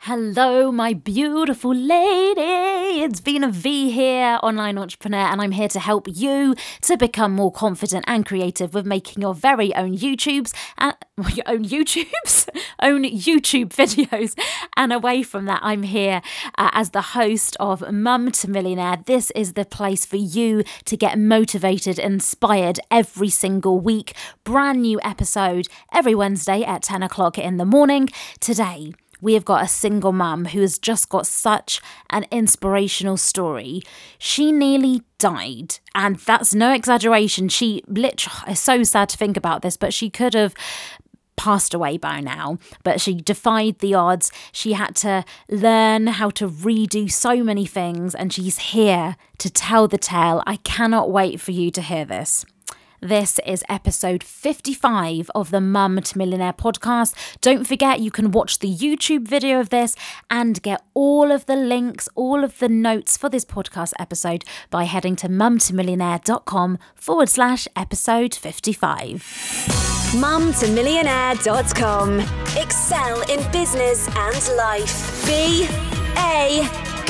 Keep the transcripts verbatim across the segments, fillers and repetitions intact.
Hello, my beautiful lady. It's Vina V here, online entrepreneur, and I'm here to help you to become more confident and creative with making your very own YouTubes and your own YouTubes, own YouTube videos. And away from that, I'm here uh, as the host of Mum to Millionaire. This is the place for you to get motivated, inspired every single week. Brand new episode every Wednesday at ten o'clock in the morning. Today, we have got a single mum who has just got such an inspirational story. She nearly died, and that's no exaggeration. She literally, it's so sad to think about this, but she could have passed away by now, but she defied the odds. She had to learn how to redo so many things, and she's here to tell the tale. I cannot wait for you to hear this. This is episode fifty-five of the Mum to Millionaire podcast. Don't forget, you can watch the YouTube video of this and get all of the links, all of the notes for this podcast episode by heading to mumtomillionaire.com forward slash episode 55. mumtomillionaire dot com. Excel in business and life. Be a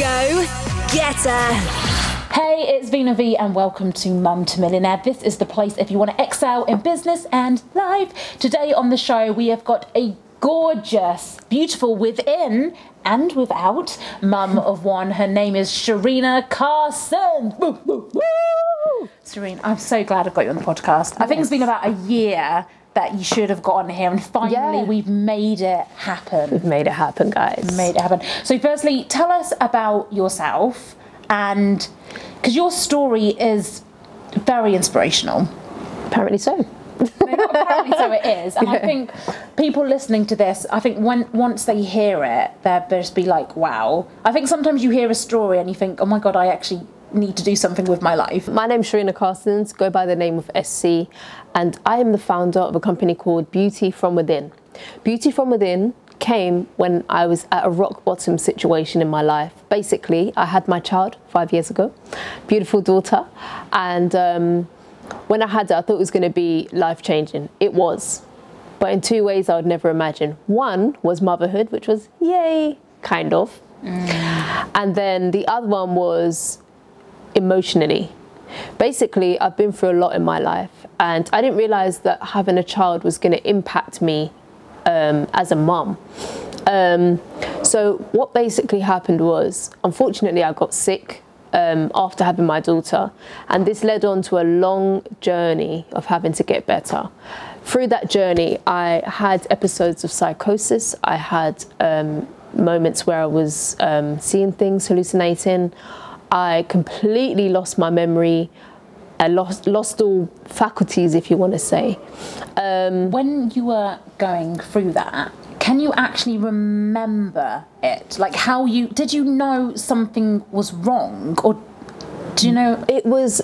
go-getter. Hey, it's Vina V and welcome to Mum to Millionaire. This is the place if you want to excel in business and life. Today on the show, we have got a gorgeous, beautiful within and without mum of one. Her name is Sharina Carson. Woo, woo, woo. Sharina, I'm so glad I've got you on the podcast. Yes. I think it's been about a year that you should have gotten here, and finally yeah. we've made it happen. We've made it happen, guys. We've made it happen. So firstly, tell us about yourself. And because your story is very inspirational. Apparently so. No, not apparently so it is. And yeah. I think people listening to this, I think when once they hear it, they'll just be like, wow. I think sometimes you hear a story and you think, oh my God, I actually need to do something with my life. My name's Sharina Carson, go by the name of S C, and I am the founder of a company called Beauty From Within. Beauty From Within came when I was at a rock bottom situation in my life. Basically, I had my child five years ago, beautiful daughter, and um, when I had it, I thought it was going to be life-changing. It was, but in two ways I would never imagine. One was motherhood, which was yay, kind of, mm. and then the other one was emotionally. Basically, I've been through a lot in my life, and I didn't realise that having a child was going to impact me Um, as a mum. Um, so what basically happened was, unfortunately, I got sick um, after having my daughter, and this led on to a long journey of having to get better. Through that journey, I had episodes of psychosis. I had um, moments where I was um, seeing things, hallucinating. I completely lost my memory. I lost lost all faculties, if you want to say. Um, when you were going through that, can you actually remember it? Like how you, did you know something was wrong? Or do you know? It was,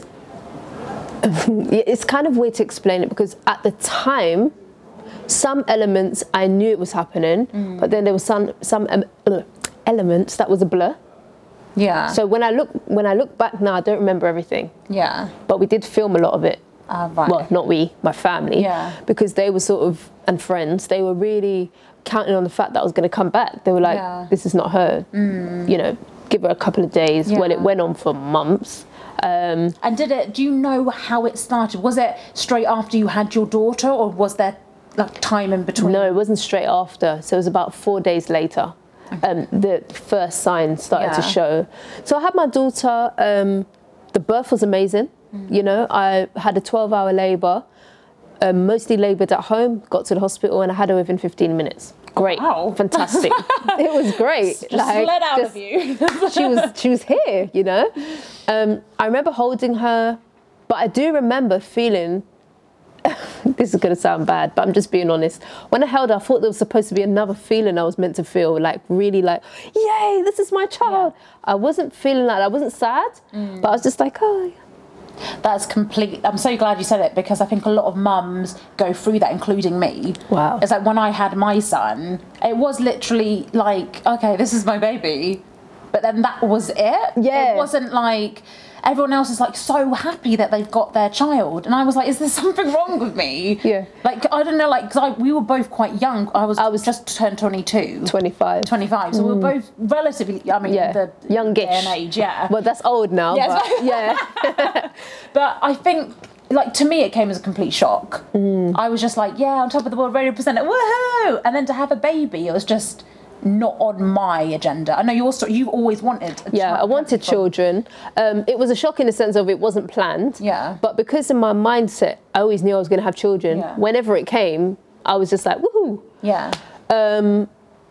it's kind of weird to explain it because at the time, some elements I knew it was happening, mm. but then there was some, some um, elements that was a blur. Yeah. So when I look when I look back now, I don't remember everything. Yeah. But we did film a lot of it. Uh, right. Well, not we, my family. Yeah. Because they were sort of, and friends, they were really counting on the fact that I was going to come back. They were like, yeah. this is not her. Mm. You know, give her a couple of days. Yeah. Well, it went on for months. Um, and did it? Do you know how it started? Was it straight after you had your daughter, or was there like time in between? No, it wasn't straight after. So it was about four days later. Um, the first signs started yeah. to show. So I had my daughter. Um, the birth was amazing. Mm. You know, I had a twelve-hour labour, um, mostly laboured at home. Got to the hospital and I had her within fifteen minutes. Great, wow. Fantastic. It was great. Just like, let out just, of you. she was she was here. You know, um, I remember holding her, but I do remember feeling. This is going to sound bad, but I'm just being honest. When I held her, I thought there was supposed to be another feeling I was meant to feel, like really like, yay, this is my child. Yeah. I wasn't feeling like, I wasn't sad, mm. but I was just like, oh, yeah. That's complete. I'm so glad you said it because I think a lot of mums go through that, including me. Wow. It's like when I had my son, it was literally like, okay, this is my baby. but then that was it. Yeah. It wasn't like everyone else is like so happy that they've got their child, and I was like, is there something wrong with me? Yeah. Like, I don't know, like, because we were both quite young. I was, I was just turned twenty-two. twenty-five. twenty-five. So mm. we were both relatively, I mean, yeah. the youngish day and age, yeah. Well, that's old now, yes. but yeah. But I think, like, to me, it came as a complete shock. Mm. I was just like, yeah, on top of the world, radio presenter, woohoo! And then to have a baby, it was just not on my agenda. I know you also, you've always wanted a Yeah, child, I wanted from... children. Um, it was a shock in the sense of it wasn't planned. Yeah. But because of my mindset, I always knew I was going to have children. Yeah. Whenever it came, I was just like, woohoo. Yeah. Um,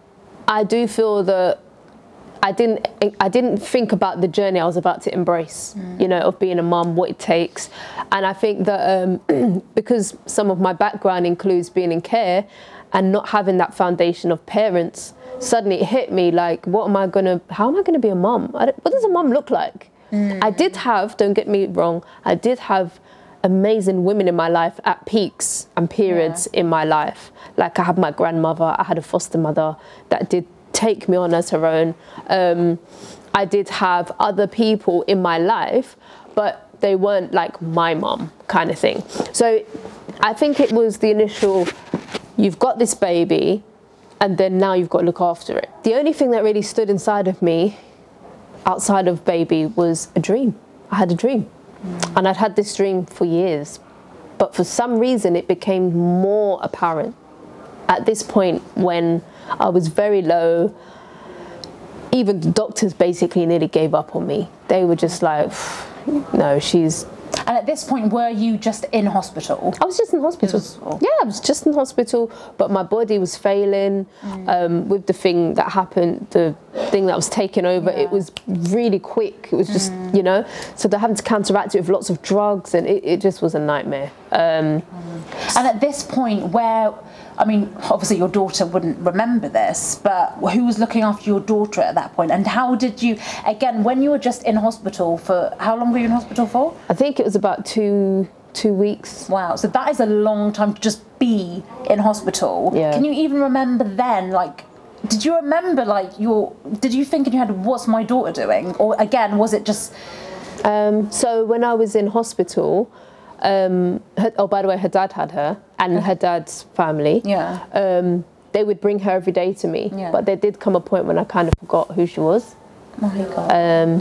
I do feel that I didn't I didn't think about the journey I was about to embrace, mm. you know, of being a mum, what it takes. And I think that um, because some of my background includes being in care and not having that foundation of parents, suddenly it hit me like, what am I going to, how am I going to be a mum? What does a mum look like? Mm. I did have, don't get me wrong, I did have amazing women in my life at peaks and periods yeah. in my life. Like I had my grandmother, I had a foster mother that did take me on as her own. Um, I did have other people in my life, but they weren't like my mum kind of thing. So I think it was the initial, you've got this baby and then now you've got to look after it. The only thing that really stood inside of me outside of baby was a dream. I had a dream mm. and I'd had this dream for years, but for some reason it became more apparent at this point when I was very low. Even the doctors basically nearly gave up on me. They were just like, no, she's... And at this point, were you just in hospital? I was just in hospital. Was... Yeah, I was just in hospital, but my body was failing mm. um, with the thing that happened, the thing that was taken over. Yeah. It was really quick. It was just, mm. you know, so they're having to counteract it with lots of drugs, and it, it just was a nightmare. Um, mm. And at this point, where... I mean, obviously your daughter wouldn't remember this, but who was looking after your daughter at that point? And how did you, again, when you were just in hospital for, how long were you in hospital for? I think it was about two two weeks. Wow, so that is a long time to just be in hospital. Yeah. Can you even remember then, like, did you remember, like, your, did you think in your head, what's my daughter doing? Or again, was it just... Um, so when I was in hospital, Um, her, oh, by the way, her dad had her and her dad's family. Yeah. Um, they would bring her every day to me. Yeah. But there did come a point when I kind of forgot who she was. Oh my God. Um,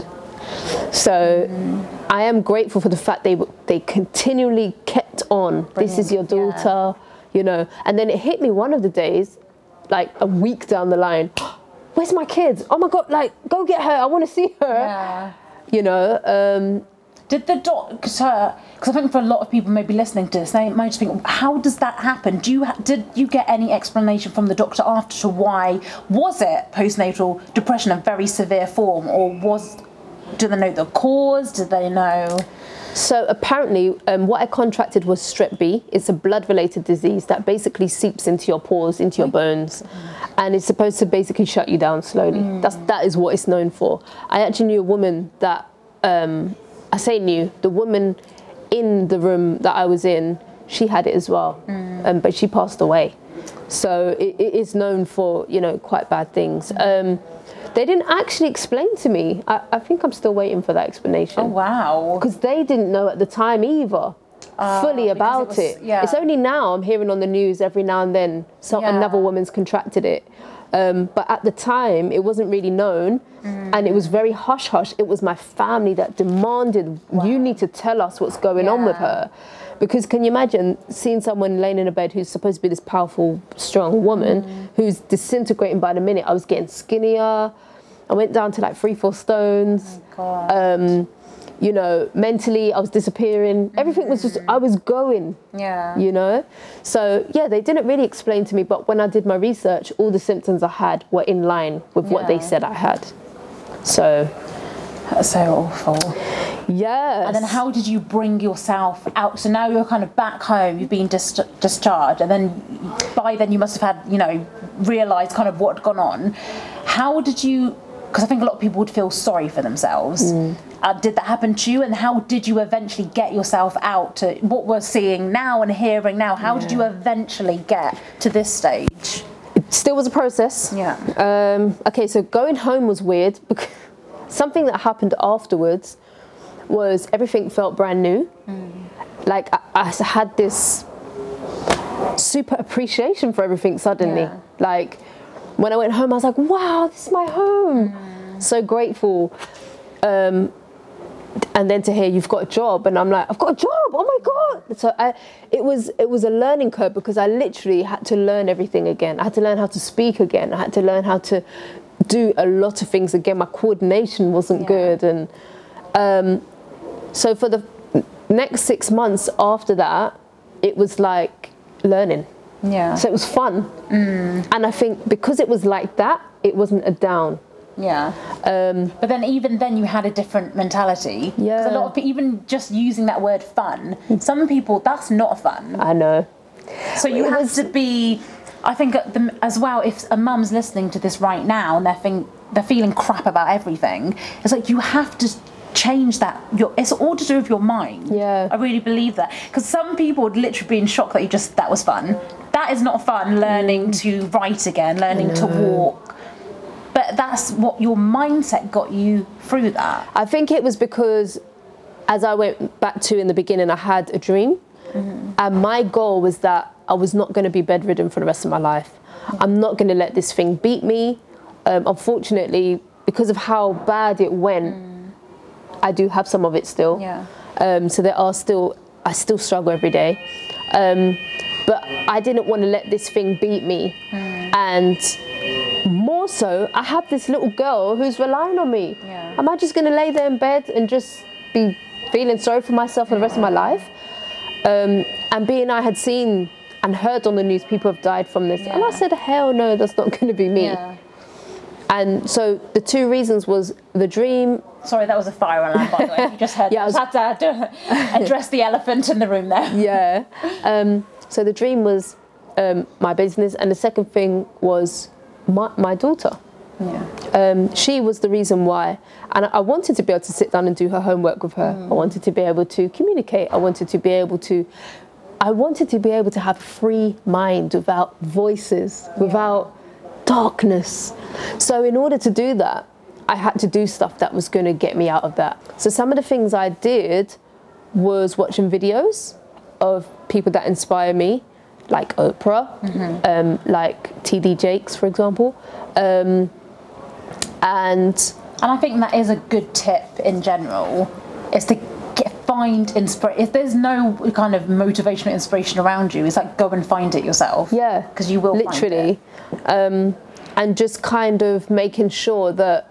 so mm. I am grateful for the fact they they continually kept on. Brilliant. This is your daughter, yeah. you know. And then it hit me one of the days, like a week down the line. Where's my kids? Oh my God! Like, go get her. I want to see her. Yeah. You know. Um, Did the doctor, because I think for a lot of people maybe listening to this, they might just think, how does that happen? Do you did you get any explanation from the doctor after to why? Was it postnatal depression, a very severe form, or was, do they know the cause? Did they know? So apparently um, what I contracted was strep B. It's a blood-related disease that basically seeps into your pores, into your bones, and it's supposed to basically shut you down slowly. Mm. That's, that is what it's known for. I actually knew a woman that... Um, I say new, the woman in the room that I was in, she had it as well, mm. um, but she passed away. So it, it is known for, you know, quite bad things. Um, they didn't actually explain to me. I, I think I'm still waiting for that explanation. Oh, wow. Because they didn't know at the time either, uh, fully about it, was, it. Yeah. It's only now I'm hearing on the news every now and then so yeah. another woman's contracted it. Um, but at the time, it wasn't really known, mm. and it was very hush-hush. It was my family that demanded, wow. you need to tell us what's going yeah. on with her. Because can you imagine seeing someone laying in a bed who's supposed to be this powerful, strong woman, mm. who's disintegrating by the minute? I was getting skinnier. I went down to like three, four stones. Oh, God. Um, you know, mentally, I was disappearing. Everything was just, I was going, yeah. you know? So, yeah, they didn't really explain to me, but when I did my research, all the symptoms I had were in line with yeah. what they said I had. So... That's so awful. Yes. And then how did you bring yourself out? So now you're kind of back home, you've been dis- discharged, and then by then you must have had, you know, realised kind of what had gone on. How did you... Because I think a lot of people would feel sorry for themselves. Mm. Uh, did that happen to you? And how did you eventually get yourself out to what we're seeing now and hearing now? How yeah. did you eventually get to this stage? It still was a process. Yeah. Um, okay, so going home was weird because something that happened afterwards was everything felt brand new. Mm. Like I, I had this super appreciation for everything suddenly. Yeah. Like when I went home, I was like, wow, this is my home. Mm. So grateful. Um, and then to hear you've got a job, and I'm like, I've got a job. Oh my God. So I, it was it was a learning curve, because I literally had to learn everything again. I had to learn how to speak again. I had to learn how to do a lot of things again. My coordination wasn't yeah. good. And um, so for the next six months after that, it was like learning. Yeah. So it was fun. Mm. And I think because it was like that, it wasn't a down. Yeah. Um, but then even then you had a different mentality. Yeah. Because a lot of people, even just using that word fun, some people, that's not fun. I know. So you it have was... to be, I think the, as well, if a mum's listening to this right now and they're, think, they're feeling crap about everything, it's like you have to change that. Your, it's all to do with your mind. Yeah. I really believe that. Because some people would literally be in shock that you just, that was fun. That is not fun, learning mm. to write again, learning to walk. But that's what your mindset got you through that. I think it was because, as I went back to in the beginning, I had a dream. Mm-hmm. And my goal was that I was not going to be bedridden for the rest of my life. Mm-hmm. I'm not going to let this thing beat me. Um, unfortunately, because of how bad it went, mm. I do have some of it still. Yeah. Um, so there are still, I still struggle every day. Um, but I didn't want to let this thing beat me. Mm. And more so, I have this little girl who's relying on me. Yeah. Am I just going to lay there in bed and just be feeling sorry for myself for the rest of my life? Um, and being I had seen and heard on the news people have died from this. Yeah. And I said, hell no, that's not going to be me. Yeah. And so the two reasons was the dream. Sorry, that was a fire alarm, by the way. You just heard yeah, that. I was... had to address the elephant in the room there. Yeah. Um, so the dream was um, my business, and the second thing was my, my daughter. Yeah. Um, she was the reason why. And I wanted to be able to sit down and do her homework with her. Mm. I wanted to be able to communicate. I wanted to be able to, I wanted to be able to have a free mind without voices, yeah. without darkness. So in order to do that, I had to do stuff that was going to get me out of that. So some of the things I did was watching videos of people that inspire me, like Oprah, mm-hmm. um, like T D Jakes, for example. Um, and and I think that is a good tip in general, is to get, find inspiration. If there's no kind of motivational inspiration around you, it's like go and find it yourself. Yeah, because you will literally, find it. Um, and just kind of making sure that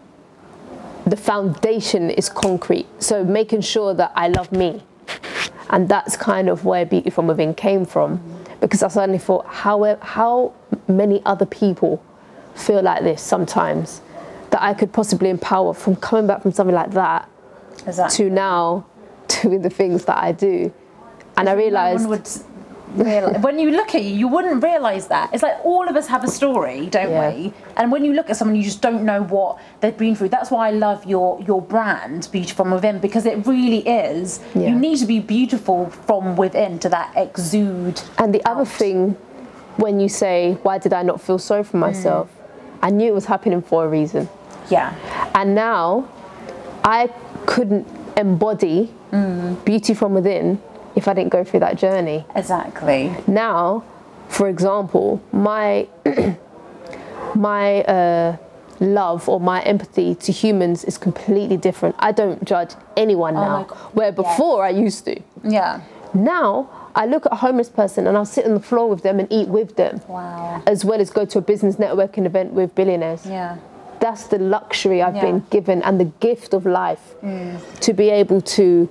the foundation is concrete. So making sure that I love me, and that's kind of where Beauty From Within came from, because I suddenly thought, how how many other people feel like this sometimes, that I could possibly empower from coming back from something like that exactly. to now doing the things that I do. And if I realised... No one would realize, when you look at you, you wouldn't realise that. It's like all of us have a story, don't yeah. we? And when you look at someone, you just don't know what they've been through. That's why I love your, your brand, Beauty From Within, because it really is. Yeah. You need to be beautiful from within to that exude. And the out. other thing, when you say, why did I not feel sorry for myself? Mm. I knew it was happening for a reason. Yeah. And now I couldn't embody mm. beauty from within if I didn't go through that journey. Exactly. Now, for example, my my uh, love or my empathy to humans is completely different. I don't judge anyone oh now, where before yes. I used to. Yeah. Now, I look at a homeless person and I'll sit on the floor with them and eat with them. Wow. As well as go to a business networking event with billionaires. Yeah. That's the luxury I've yeah. been given and the gift of life mm. to be able to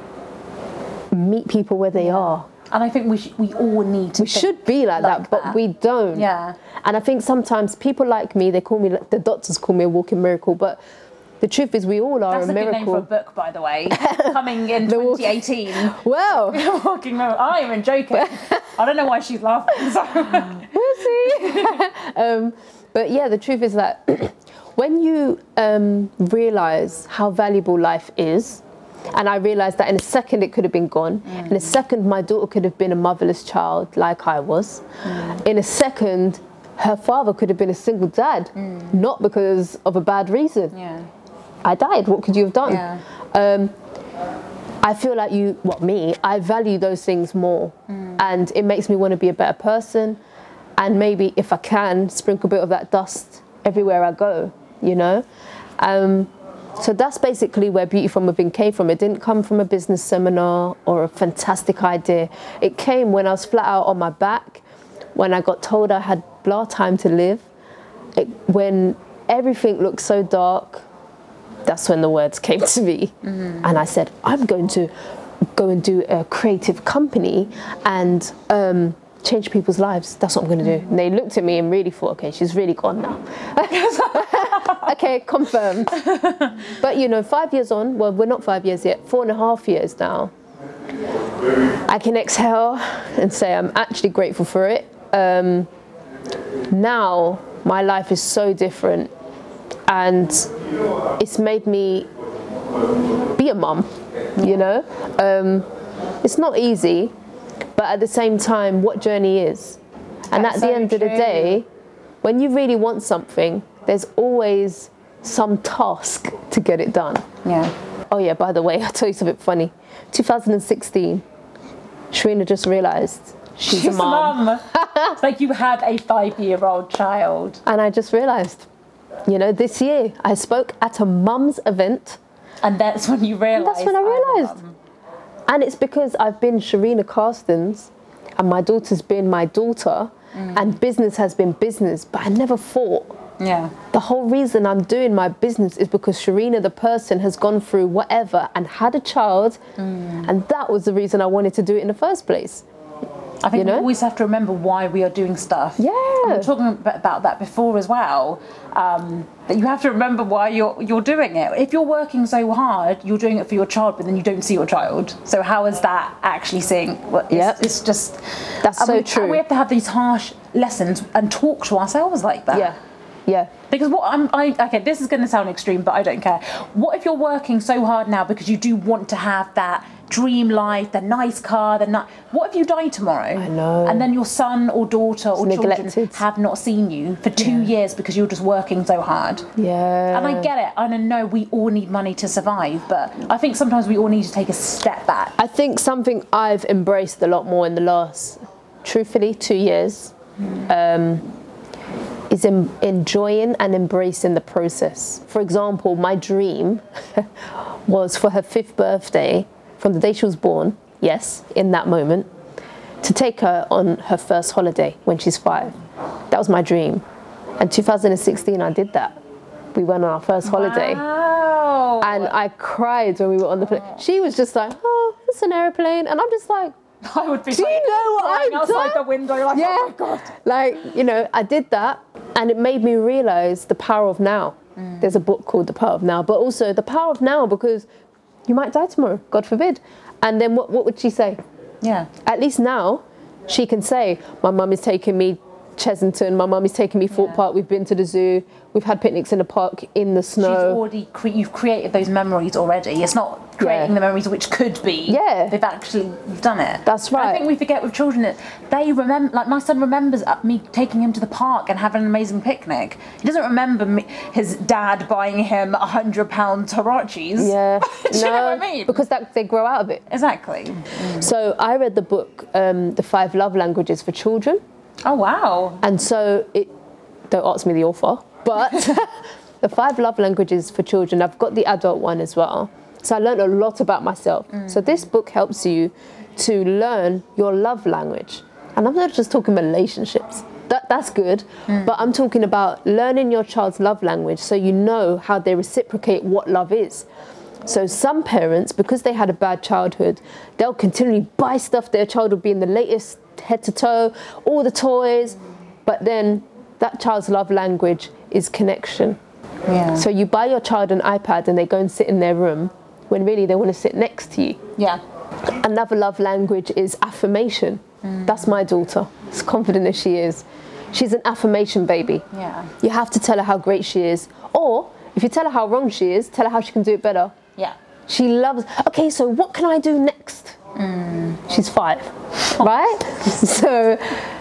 meet people where they yeah. are. And I think we sh- we all need to. We should be like, like that, that, but we don't. Yeah. And I think sometimes people like me, they call me, the doctors call me a walking miracle, but the truth is, we all are That's a, a miracle. That's a good name for a book, by the way. Coming in twenty eighteen. Well, walking miracle. I'm not even joking. I don't know why she's laughing. So. We'll see. um, but yeah, the truth is that when you um, realise how valuable life is, and I realised that in a second it could have been gone. Mm. In a second, my daughter could have been a motherless child, like I was. Mm. In a second, her father could have been a single dad, mm. not because of a bad reason. Yeah. I died. What could you have done? Yeah. Um, I feel like you, well, me, I value those things more. Mm. And it makes me want to be a better person. And maybe if I can, sprinkle a bit of that dust everywhere I go, you know? Um, so that's basically where Beauty From Within came from. It didn't come from a business seminar or a fantastic idea. It came when I was flat out on my back, when I got told I had blah time to live, it, when everything looked so dark. That's when the words came to me. Mm-hmm. And I said, I'm going to go and do a creative company and um, change people's lives. That's what I'm going to do. And they looked at me and really thought, okay, she's really gone now. Okay, confirmed. But, you know, five years on, well, we're not five years yet, four and a half years now, I can exhale and say I'm actually grateful for it. Um, now, my life is so different. And it's made me be a mum, you know? Um, it's not easy, but at the same time, what journey is? And That's at the so end true. of the day, when you really want something, there's always some task to get it done. Yeah. Oh yeah, by the way, I'll tell you something funny. two thousand sixteen, Sharina just realised she's, She's a mum. mum. It's like you had a five-year-old child. And I just realised, you know, this year I spoke at a mum's event. And that's when you realised. That's when I realised. And it's because I've been Sharina Carstens and my daughter's been my daughter mm. and business has been business, but I never thought. Yeah. The whole reason I'm doing my business is because Sharina, the person, has gone through whatever and had a child. Mm. And that was the reason I wanted to do it in the first place. I think you know? we always have to remember why we are doing stuff. Yeah. And we were talking about that before as well. Um, that you have to remember why you're you're doing it. If you're working so hard, you're doing it for your child, but then you don't see your child. So how is that actually seeing? Well, it's, yep. it's just that's so we, true. We have to have these harsh lessons and talk to ourselves like that. Yeah. Yeah. Because what I'm, I, okay, this is going to sound extreme, but I don't care. What if you're working so hard now because you do want to have that dream life, the nice car, the ni- what if you die tomorrow? I know. And then your son or daughter or It's children neglected. have not seen you for two yeah. years because you're just working so hard. Yeah. And I get it. And I know we all need money to survive, but I think sometimes we all need to take a step back. I think something I've embraced a lot more in the last, truthfully, two years. Mm. Um, is in, enjoying and embracing the process. For example, my dream was for her fifth birthday, from the day she was born, yes, in that moment, to take her on her first holiday when she's five. That was my dream. And two thousand sixteen, I did that. We went on our first holiday. Wow. And I cried when we were on the plane. She was just like, oh, it's an airplane. And I'm just like, I would be do like, you know what crying I've outside done? the window like, yeah. oh my God. Like, you know, I did that and it made me realise the power of now. Mm. There's a book called The Power of Now, but also the power of now because you might die tomorrow, God forbid. And then what, what would she say? Yeah. At least now she can say, my mum is taking me Chesington, my mum is taking me Fort yeah. Park, we've been to the zoo, we've had picnics in the park in the snow. She's already, cre- you've created those memories already. It's not creating yeah. the memories which could be. Yeah. They've actually you've done it. That's right. I think we forget with children that they remember, like my son remembers me taking him to the park and having an amazing picnic. He doesn't remember me, his dad buying him a hundred pound Tarachis. Yeah. Do you no, know what I mean? Because that, they grow out of it. Exactly. Mm. So I read the book, um, The Five Love Languages for Children. Oh, wow. And so it, don't ask me the author, but the five love languages for children, I've got the adult one as well. So I learned a lot about myself. Mm. So this book helps you to learn your love language. And I'm not just talking relationships. That, that's good. Mm. But I'm talking about learning your child's love language so you know how they reciprocate what love is. So some parents, because they had a bad childhood, they'll continually buy stuff. Their child will be in the latest head to toe, all the toys, but then that child's love language is connection. Yeah. So you buy your child an iPad and they go and sit in their room when really they want to sit next to you. Yeah. Another love language is affirmation. Mm. That's my daughter, as confident as she is. She's an affirmation baby. Yeah. You have to tell her how great she is, or if you tell her how wrong she is, tell her how she can do it better. Yeah. She loves, okay, so what can I do next? Mm. She's five, right? So,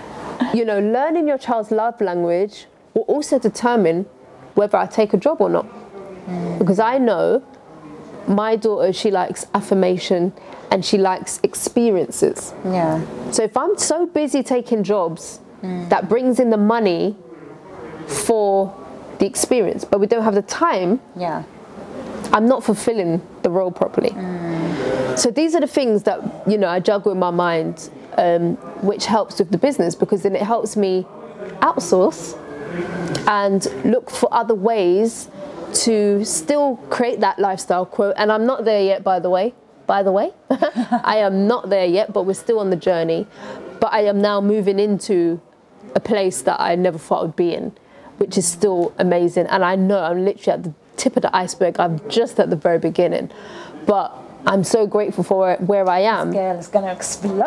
you know, learning your child's love language will also determine whether I take a job or not. Mm. Because I know my daughter, she likes affirmation and she likes experiences. Yeah. So if I'm so busy taking jobs mm. that brings in the money for the experience, but we don't have the time, yeah, I'm not fulfilling the role properly. Mm. So these are the things that, you know, I juggle in my mind, um, which helps with the business, because then it helps me outsource and look for other ways to still create that lifestyle quote. And I'm not there yet, by the way. By the way, I am not there yet, but we're still on the journey. But I am now moving into a place that I never thought I'd be in, which is still amazing. And I know I'm literally at the tip of the iceberg. I'm just at the very beginning. But I'm so grateful for where I am. This girl is going to explode.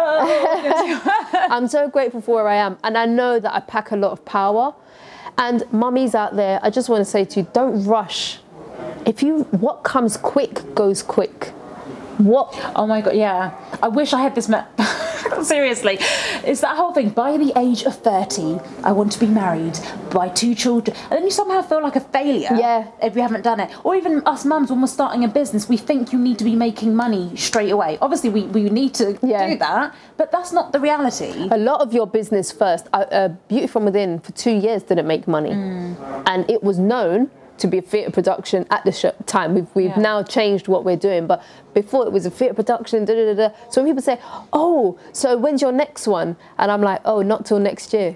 I'm so grateful for where I am. And I know that I pack a lot of power. And mummies out there, I just want to say to you, don't rush. If you, what comes quick goes quick. What? Oh my God, yeah. I wish I had this, ma- seriously. It's that whole thing, by the age of thirty, I want to be married, by two children. And then you somehow feel like a failure yeah. if you haven't done it. Or even us mums, when we're starting a business, we think you need to be making money straight away. Obviously, we, we need to yeah. do that, but that's not the reality. A lot of your business first, uh, uh, Beauty From Within, for two years didn't make money. Mm. And it was known to be a theatre production at the sh- time. We've, we've yeah. now changed what we're doing, but before it was a theatre production, da, da, da, da. So when people say, oh, so when's your next one? And I'm like, oh, not till next year.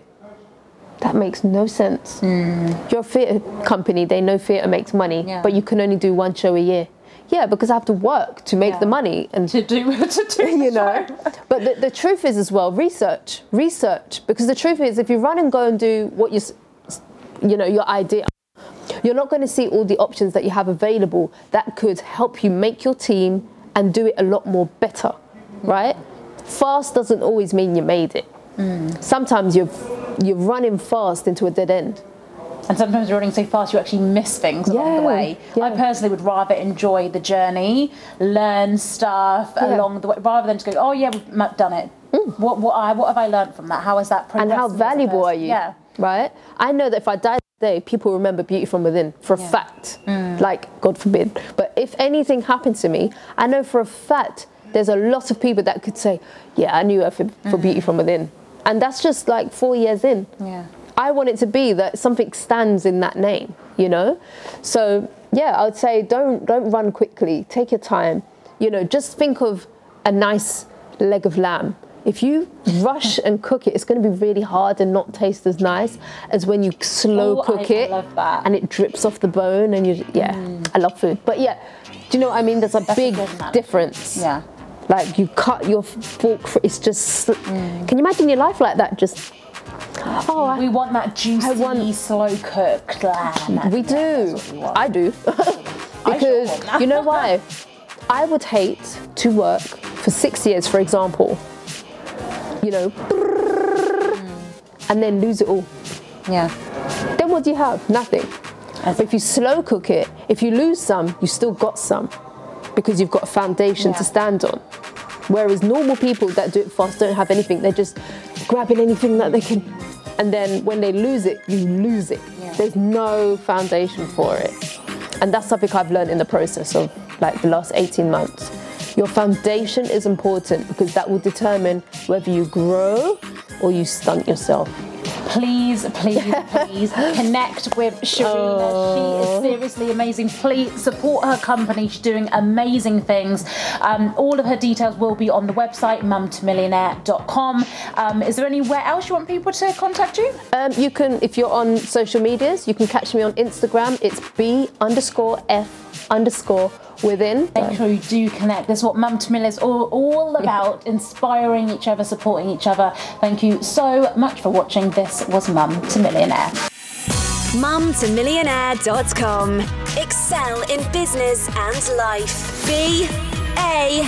That makes no sense. Mm. You're a theatre company, they know theatre makes money, yeah. but you can only do one show a year. Yeah, because I have to work to make yeah. the money. And to do, to do you know. But the, the truth is as well, research, research. Because the truth is, if you run and go and do what you, you know, your idea, you're not going to see all the options that you have available that could help you make your team and do it a lot more better, right? Fast doesn't always mean you made it. Mm. Sometimes you're, you're running fast into a dead end. And sometimes you're running so fast you actually miss things yeah, along the way. Yeah. I personally would rather enjoy the journey, learn stuff yeah. along the way, rather than just go, oh yeah, we've done it. Mm. What, what, I, what have I learned from that? How is that progressing? And how valuable are you? Yeah. Right? I know that if I die today, people remember Beauty From Within for a yeah. fact. Mm. Like, God forbid. But if anything happened to me, I know for a fact there's a lot of people that could say, yeah, I knew her for, for mm. Beauty From Within. And that's just like four years in. Yeah. I want it to be that something stands in that name, you know? So, yeah, I would say don't don't run quickly. Take your time. You know, just think of a nice leg of lamb. If you rush and cook it, it's going to be really hard and not taste as nice as when you slow oh, cook I, it I love that. And it drips off the bone and you, yeah, mm. I love food. But yeah, do you know what I mean? There's a That's big a difference. Yeah. Like you cut your fork, for, it's just, mm. can you imagine your life like that? Just, oh, I, we want that juicy, want, slow cooked lamb. We do. We I do. Because, I sure you know why? I would hate to work for six years, for example, you know, mm. and then lose it all. Yeah. Then what do you have? Nothing. But if you slow cook it, if you lose some, you still got some because you've got a foundation yeah. to stand on. Whereas normal people that do it fast don't have anything. They're just grabbing anything that they can. And then when they lose it, you lose it. Yeah. There's no foundation for it. And that's something I've learned in the process of like the last eighteen months. Your foundation is important because that will determine whether you grow or you stunt yourself. Please, please, please connect with Sharina. Oh. She is seriously amazing. Please support her company. She's doing amazing things. Um, all of her details will be on the website, mum to millionaire dot com. Um, is there anywhere else you want people to contact you? Um, you can, if you're on social medias, you can catch me on Instagram. It's B underscore F underscore within. Make sure you do connect. This is what Mum to Millionaire is all, all about, inspiring each other, supporting each other. Thank you so much for watching. This was Mum to Millionaire. mum to millionaire dot com. Excel in business and life. Be a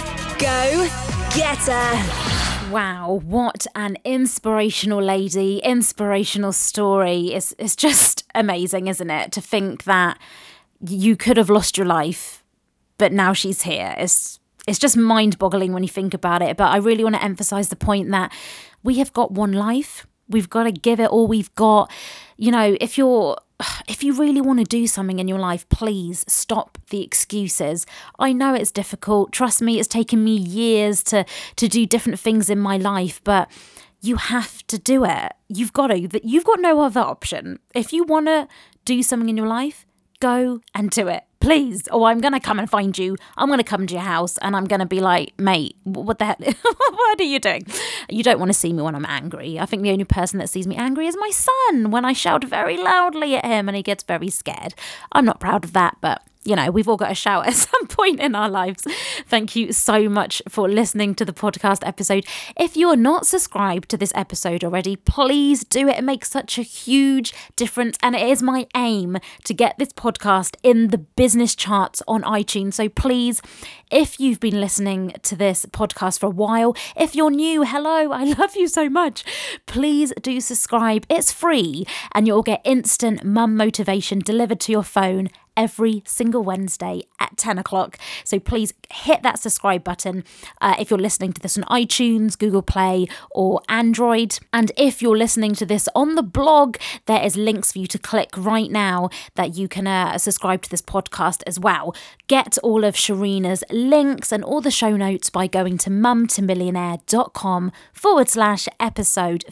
go-getter. Wow, what an inspirational lady, inspirational story. It's, it's just amazing, isn't it? To think that you could have lost your life, but now she's here. It's it's just mind-boggling when you think about it. But I really want to emphasize the point that we have got one life. We've got to give it all we've got. You know, if you're if you really want to do something in your life, please stop the excuses. I know it's difficult. Trust me, it's taken me years to to do different things in my life, but you have to do it. You've got to. You've got no other option. If you want to do something in your life, go and do it. Please. Or I'm going to come and find you. I'm going to come to your house and I'm going to be like, mate, what the hell? What are you doing? You don't want to see me when I'm angry. I think the only person that sees me angry is my son when I shout very loudly at him and he gets very scared. I'm not proud of that, but you know, we've all got to shout at some point in our lives. Thank you so much for listening to the podcast episode. If you are not subscribed to this episode already, please do it. It makes such a huge difference. And it is my aim to get this podcast in the business charts on iTunes. So please, if you've been listening to this podcast for a while, if you're new, hello, I love you so much. Please do subscribe. It's free and you'll get instant mum motivation delivered to your phone every single Wednesday at ten o'clock. So please hit that subscribe button uh, if you're listening to this on iTunes, Google Play or Android. And if you're listening to this on the blog, there is links for you to click right now that you can uh, subscribe to this podcast as well. Get all of Sharina's links and all the show notes by going to mumtomillionaire.com forward slash episode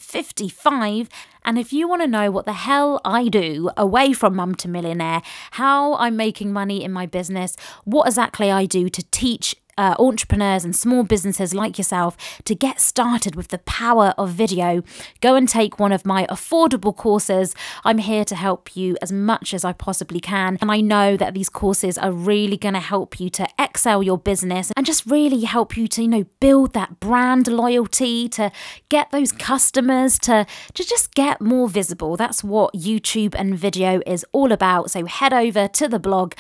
55. And if you want to know what the hell I do away from Mum to Millionaire, how I'm making money in my business, what exactly I do to teach Uh, entrepreneurs and small businesses like yourself to get started with the power of video, go and take one of my affordable courses. I'm here to help you as much as I possibly can. And I know that these courses are really going to help you to excel your business and just really help you to, you know, build that brand loyalty, to get those customers, to, to just get more visible. That's what YouTube and video is all about. So head over to the blog,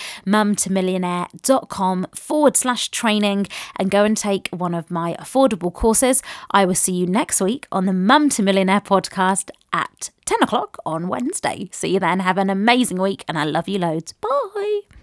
mumtomillionaire.com forward slash training and go and take one of my affordable courses. I will see you next week on the Mum to Millionaire podcast at ten o'clock on Wednesday. See you then. Have an amazing week and I love you loads. Bye.